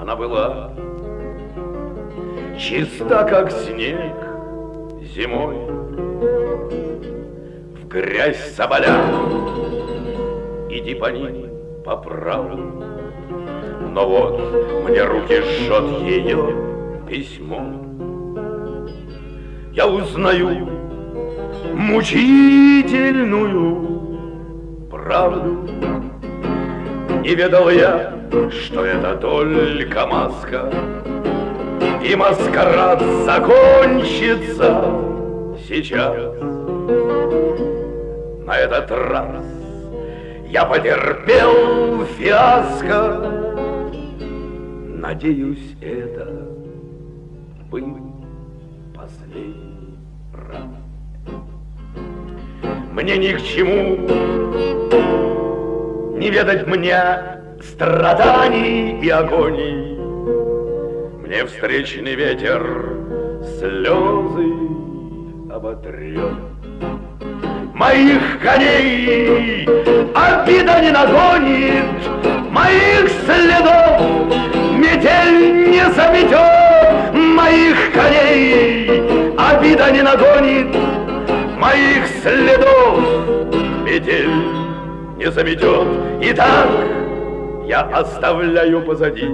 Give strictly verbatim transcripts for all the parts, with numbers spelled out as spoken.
она была чиста, как снег зимой. В грязь соболя иди по ним по праву, но вот мне руки жжет ее письмо. Я узнаю мучительную правду. Не ведал я, что это только маска, и маскарад закончится сейчас. На этот раз я потерпел фиаско. Надеюсь, это был последний раз. Мне ни к чему не ведать мне страданий и агоний. Мне встречный ветер слезы оботрет. Моих коней обида не нагонит, моих следов метель не заметет. Моих коней обида не нагонит, моих следов метель не заметет. Итак, я оставляю позади,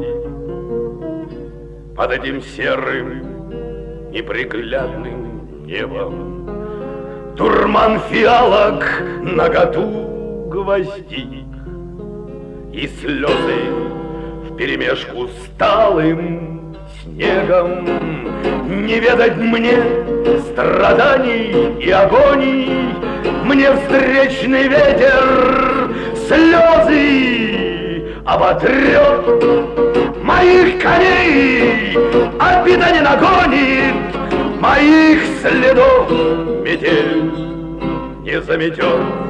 под этим серым неприглядным небом, дурман фиалок, наготу гвоздик и слезы вперемешку с талым снегом. Не ведать мне страданий и агоний, мне встречный ветер слезы оботрет. Моих коней обида не нагонит, моих следов метель не заметет.